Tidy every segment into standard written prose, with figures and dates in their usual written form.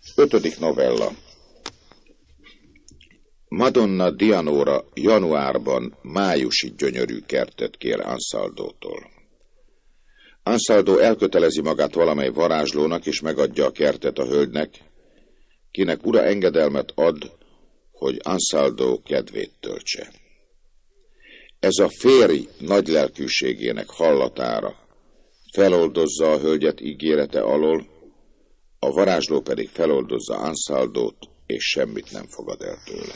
5. novella. Madonna Dianora januárban májusi gyönyörű kertet kér Ansaldótól. Ansaldo elkötelezi magát valamely varázslónak, és megadja a kertet a hölgynek, kinek ura engedelmet ad, hogy Ansaldo kedvét töltse. Ez a férj nagylelkűségének hallatára feloldozza a hölgyet ígérete alól, a varázsló pedig feloldozza Ansaldót, és semmit nem fogad el tőle.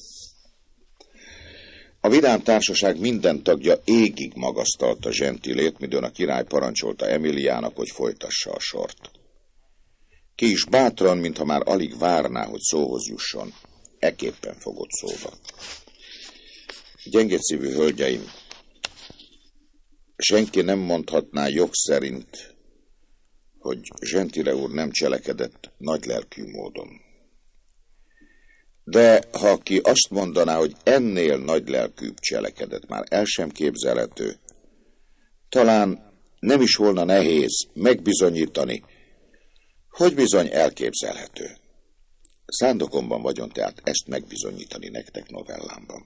A vidám társaság minden tagja égig magasztalta Gentilét, midőn a király parancsolta Emiliának, hogy folytassa a sort. Ki is bátran, mintha már alig várná, hogy szóhoz jusson, ekképpen fogott szóba. Gyengészívű hölgyeim, senki nem mondhatná jog szerint, hogy Gentile úr nem cselekedett nagylelkű módon. De ha ki azt mondaná, hogy ennél nagylelkűbb cselekedet, már el sem képzelhető, talán nem is volna nehéz megbizonyítani, hogy bizony elképzelhető. Szándokomban vagyon tehát ezt megbizonyítani nektek novellámban.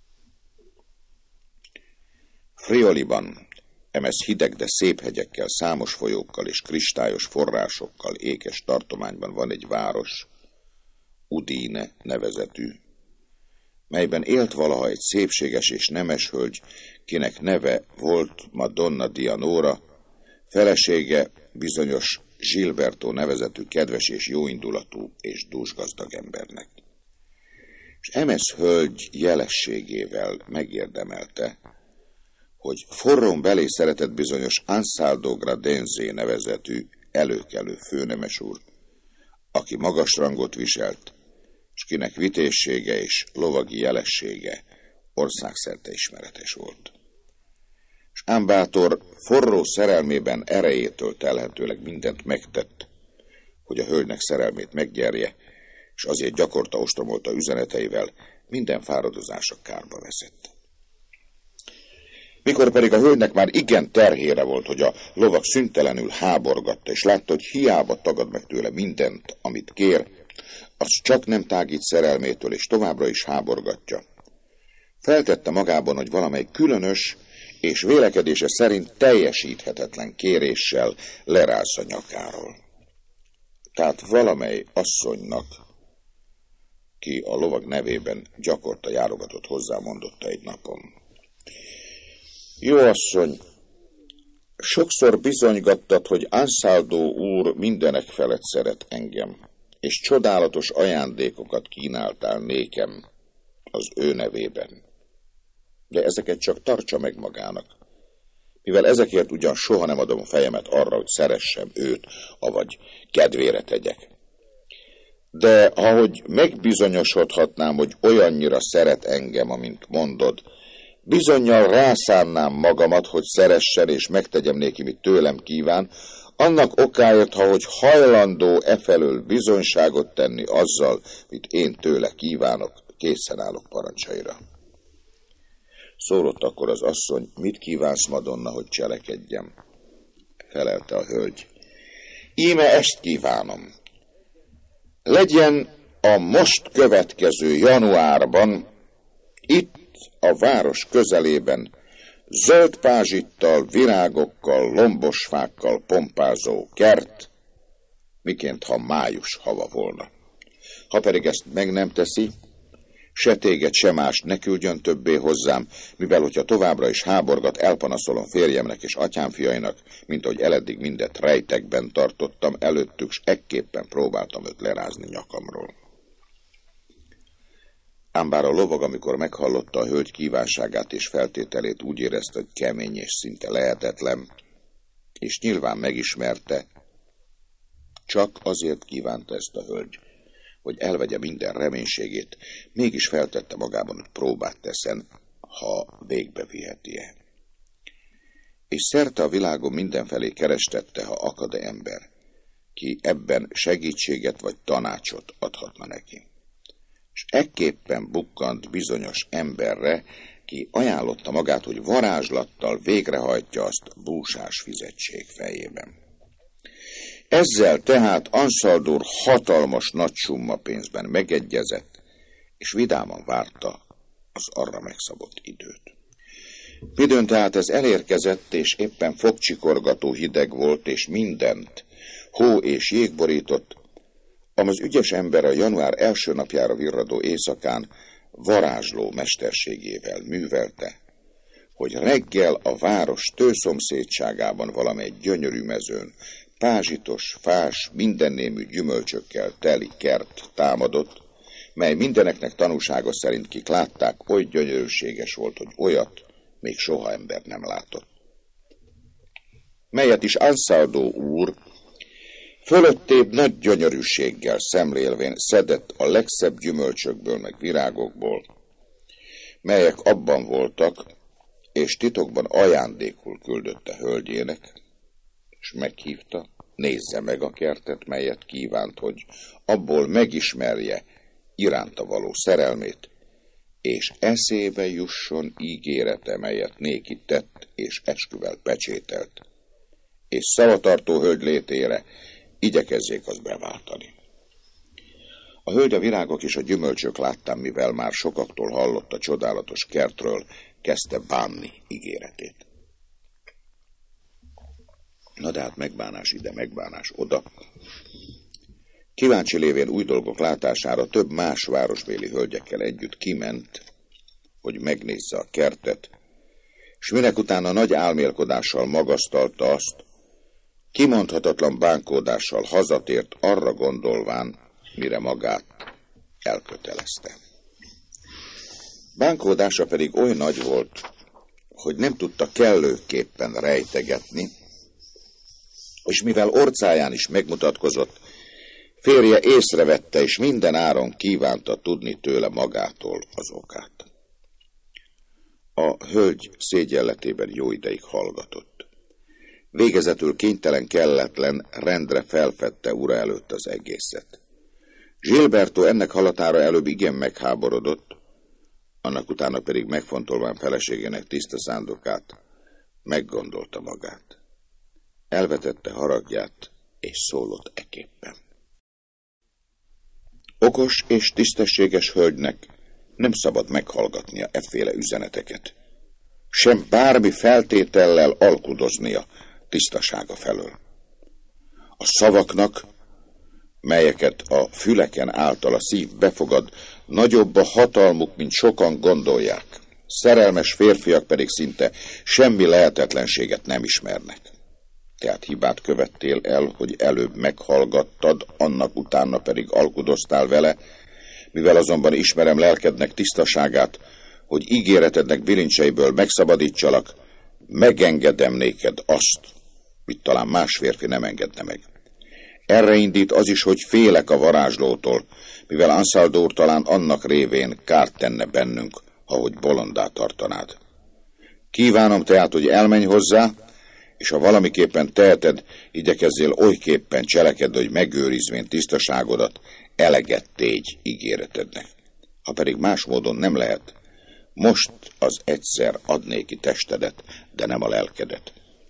Frioliban, emez hideg, de szép hegyekkel, számos folyókkal és kristályos forrásokkal ékes tartományban van egy város, Udine nevezetű, melyben élt valaha egy szépséges és nemes hölgy, kinek neve volt Madonna Dianora, felesége bizonyos Gilberto nevezetű kedves és jóindulatú és dúsgazdag embernek. És emez hölgy jelességével megérdemelte, hogy forrón belé szeretett bizonyos Ansaldo Gradense nevezetű előkelő főnemes úr, aki magas rangot viselt, és kinek vitézsége és lovagi jelessége országszerte ismeretes volt. És ám bátor forró szerelmében erejétől telhetőleg mindent megtett, hogy a hölgynek szerelmét meggyerje, és azért gyakorta ostromolta üzeneteivel, minden fáradozása kárba veszett. Mikor pedig a hölgynek már igen terhére volt, hogy a lovak szüntelenül háborgatta, és látta, hogy hiába tagad meg tőle mindent, amit kér, az csak nem tágít szerelmétől, és továbbra is háborgatja. Feltette magában, hogy valamely különös és vélekedése szerint teljesíthetetlen kéréssel lerázza nyakáról. Tehát valamely asszonynak, ki a lovag nevében gyakorta járogatott hozzá, mondotta egy napon: jó asszony, sokszor bizonygattad, hogy Ansaldo úr mindenek felett szeret engem, és csodálatos ajándékokat kínáltál nékem az ő nevében. De ezeket csak tartsa meg magának, mivel ezekért ugyan soha nem adom fejemet arra, hogy szeressem őt, avagy kedvére tegyek. De ahogy megbizonyosodhatnám, hogy olyannyira szeret engem, amint mondod, bizonnyal rászánnám magamat, hogy szeressen és megtegyem néki, mit tőlem kíván, annak okáért, hogy hajlandó efelől bizonyságot tenni azzal, mit én tőle kívánok, készen állok parancsaira. Szólott akkor az asszony: mit kívánsz, Madonna, hogy cselekedjem? Felelte a hölgy: íme ezt kívánom. Legyen a most következő januárban itt a város közelében zöld pázsittal, virágokkal, lombosfákkal pompázó kert, miként ha május hava volna. Ha pedig ezt meg nem teszi, se téged, se mást ne küldjön többé hozzám, mivel hogyha továbbra is háborgat, elpanaszolom férjemnek és atyám fiainak, mint ahogy eleddig mindet rejtekben tartottam előttük, s ekképpen próbáltam őt lerázni nyakamról. Ám bár a lovag, amikor meghallotta a hölgy kívánságát és feltételét, úgy érezte, hogy kemény és szinte lehetetlen, és nyilván megismerte, csak azért kívánta ezt a hölgy, hogy elvegye minden reménységét, mégis feltette magában, hogy próbát teszen, ha végbe viheti-e. És szerte a világon mindenfelé kerestette, ha akad-e ember, ki ebben segítséget vagy tanácsot adhatna neki. És ekképpen bukkant bizonyos emberre, ki ajánlotta magát, hogy varázslattal végrehajtja azt búsás fizetség fejében. Ezzel tehát Anszaldur hatalmas nagy summa pénzben megegyezett, és vidáman várta az arra megszabott időt. Midőn tehát ez elérkezett, és éppen fogcsikorgató hideg volt, és mindent hó és jég borított, ám az ügyes ember a január első napjára virradó éjszakán varázsló mesterségével művelte, hogy reggel a város tőszomszédságában valamely gyönyörű mezőn pázsitos, fás, mindennémű gyümölcsökkel teli kert támadott, mely mindeneknek tanúsága szerint kik látták, oly gyönyörűséges volt, hogy olyat még soha ember nem látott. Melyet is Anszaldó úr fölöttébb nagy gyönyörűséggel szemlélvén szedett a legszebb gyümölcsökből meg virágokból, melyek abban voltak, és titokban ajándékul küldötte hölgyének, és meghívta, nézze meg a kertet, melyet kívánt, hogy abból megismerje iránta való szerelmét, és eszébe jusson ígérete, melyet néki tett és esküvel pecsételt, és szavatartó hölgy létére igyekezzék azt beváltani. A hölgy a virágok és a gyümölcsök láttán, mivel már sokaktól hallott a csodálatos kertről, kezdte bánni ígéretét. Na de hát megbánás ide, megbánás oda. Kíváncsi lévén új dolgok látására több más városbéli hölgyekkel együtt kiment, hogy megnézze a kertet, s minek utána nagy álmélkodással magasztalta azt, kimondhatatlan bánkódással hazatért arra gondolván, mire magát elkötelezte. Bánkódása pedig oly nagy volt, hogy nem tudta kellőképpen rejtegetni, és mivel orcáján is megmutatkozott, férje észrevette, és minden áron kívánta tudni tőle magától az okát. A hölgy szégyenletében jó ideig hallgatott. Végezetül kénytelen kelletlen rendre felfedte ura előtt az egészet. Gilberto ennek halatára előbb igen megháborodott, annak utána pedig megfontolván feleségének tiszta szándékát, meggondolta magát. Elvetette haragját, és szólott eképpen. Okos és tisztességes hölgynek nem szabad meghallgatnia efféle üzeneteket, sem bármi feltétellel alkudoznia tisztasága felől. A szavaknak, melyeket a füleken által a szív befogad, nagyobb a hatalmuk, mint sokan gondolják. Szerelmes férfiak pedig szinte semmi lehetetlenséget nem ismernek. Tehát hibát követtél el, hogy előbb meghallgattad, annak utána pedig alkudoztál vele, mivel azonban ismerem lelkednek tisztaságát, hogy ígéretednek bilincseiből megszabadítsalak, megengedem néked azt, mit talán más férfi nem engedne meg. Erre indít az is, hogy félek a varázslótól, mivel Anszaldór talán annak révén kárt tenne bennünk, ahogy bolondá tartanád. Kívánom tehát, hogy elmenj hozzá, és ha valamiképpen teheted, igyekezzél olyképpen cselekedni, hogy megőrizvén tisztaságodat, eleget tégy ígéretednek. Ha pedig más módon nem lehet, most az egyszer add néki testedet, de nem a lelkedet.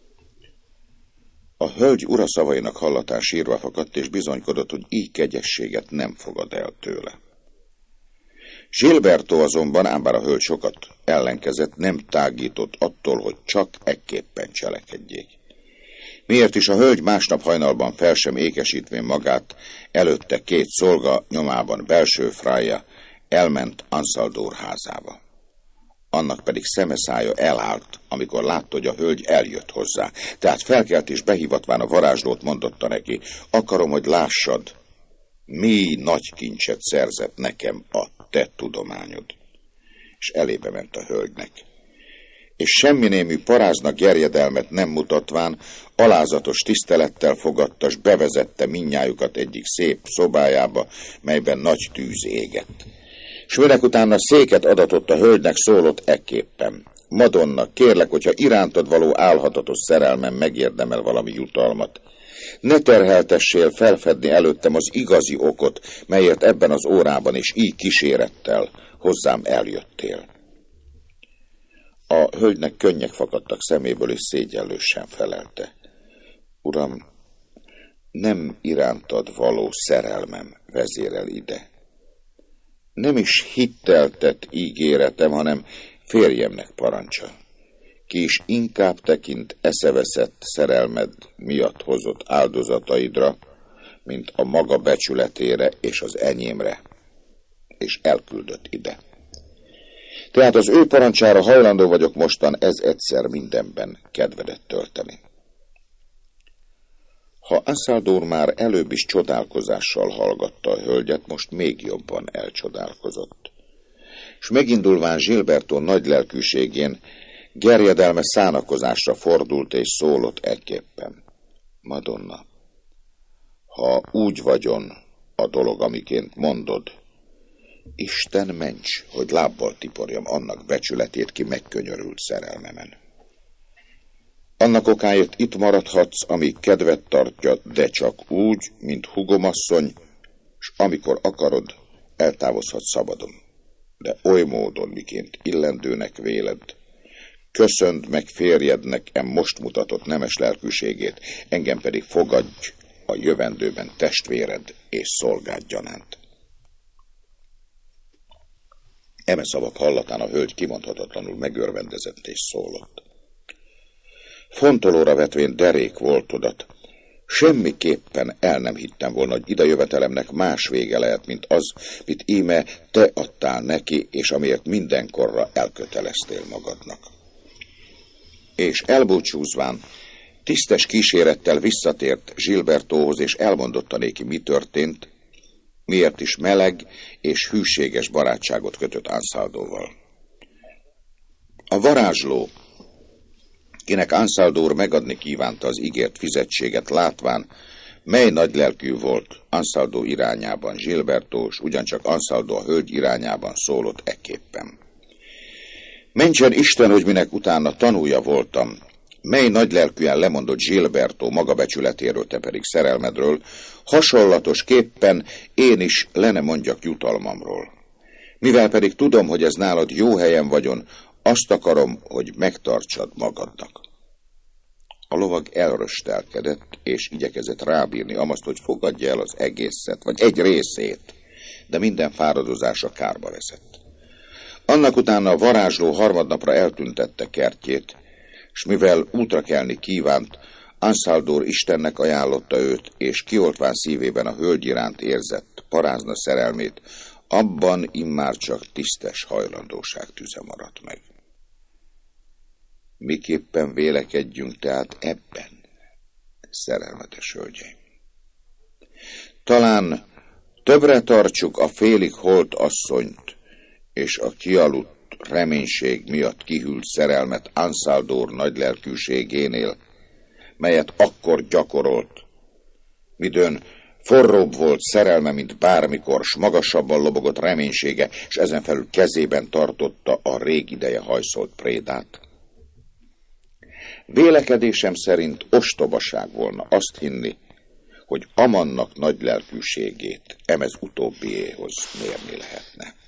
A hölgy ura szavainak hallatán sírva fakadt, és bizonykodott, hogy így kegyességet nem fogad el tőle. Gilberto azonban, ám bár a hölgy sokat ellenkezett, nem tágított attól, hogy csak ekképpen cselekedjék. Miért is a hölgy másnap hajnalban fel sem ékesítvén magát, előtte két szolga nyomában belső frája elment Anszaldór házába. Annak pedig szemeszája elállt, amikor látta, hogy a hölgy eljött hozzá. Tehát felkelt és behívatván a varázslót mondotta neki, akarom, hogy lássad, mi nagy kincset szerzett nekem a te tudományod. És elébe ment a hölgynek. És semmi némű paráznak gerjedelmet nem mutatván, alázatos tisztelettel fogadta, s bevezette mindnyájukat egyik szép szobájába, melyben nagy tűz égett. S minek utána széket adatott a hölgynek, szólott ekképpen. Madonna, kérlek, hogyha irántad való álhatatos szerelmem megérdemel valami jutalmat, ne terheltessél felfedni előttem az igazi okot, melyért ebben az órában és így kísérettel hozzám eljöttél. A hölgynek könnyek fakadtak szeméből, és szégyellősen felelte. Uram, nem irántad való szerelmem vezérel ide. Nem is hittel tett ígéretem, hanem férjemnek parancsa, ki is inkább tekint eszeveszett szerelmed miatt hozott áldozataidra, mint a maga becsületére és az enyémre, és elküldött ide. Tehát az ő parancsára hajlandó vagyok mostan ez egyszer mindenben kedvedet tölteni. Ha Ansaldor már előbb is csodálkozással hallgatta a hölgyet, most még jobban elcsodálkozott. És megindulván Gilberto nagy lelkűségén gerjedelme szánakozásra fordult és szólott ekképpen. Madonna, ha úgy vagyon a dolog, amiként mondod, Isten ments, hogy lábbal tiporjam annak becsületét, ki megkönyörült szerelmemen. Annak okáért itt maradhatsz, amíg kedvet tartja, de csak úgy, mint hugomasszony, s amikor akarod, eltávozhatsz szabadon. De oly módon, miként illendőnek véled, köszönd meg férjednek most mutatott nemes lelkűségét, engem pedig fogadj a jövendőben testvéred és szolgád gyanánt. Eme szavak hallatán a hölgy kimondhatatlanul megörvendezett és szólott. Fontolóra vetvén derék voltodat, semmiképpen el nem hittem volna, hogy idejövetelemnek más vége lehet, mint az, mit íme te adtál neki, és amiért mindenkorra elköteleztél magadnak. És elbúcsúzván, tisztes kísérettel visszatért Gilbertóhoz, és elmondotta néki, mi történt, miért is meleg és hűséges barátságot kötött Ansaldóval. A varázsló, kinek Ansaldor megadni kívánta az ígért fizetséget, látván, mely nagylelkű volt Ansaldó irányában Gilberto, s ugyancsak Ansaldó a hölgy irányában szólott ekképpen. Mentsen Isten, hogy minek utána tanúja voltam, mely nagylelkűen lemondott Gilberto magabecsületéről, te pedig szerelmedről, hasonlatosképpen én is le ne mondjak jutalmamról. Mivel pedig tudom, hogy ez nálad jó helyen vagyon, azt akarom, hogy megtartsad magadnak. A lovag elröstelkedett, és igyekezett rábírni amazt, hogy fogadja el az egészet, vagy egy részét, de minden fáradozása kárba veszett. Annak utána a varázsló harmadnapra eltüntette kertjét, s mivel útra kelni kívánt, Ansaldor Istennek ajánlotta őt, és kioltván szívében a hölgy iránt érzett parázna szerelmét, abban immár csak tisztes hajlandóság tüze maradt meg. Miképpen vélekedjünk tehát ebben, szerelmetes hölgyeim? Talán többre tartsuk a félig holt asszonyt, és a kialudt reménység miatt kihűlt szerelmet Ansaldor nagylelkűségénél, melyet akkor gyakorolt, midőn forróbb volt szerelme, mint bármikor, s magasabban lobogott reménysége, és ezen felül kezében tartotta a rég ideje hajszolt prédát. Vélekedésem szerint ostobaság volna azt hinni, hogy Amannak nagylelkűségét emez utóbbiéhoz mérni lehetne.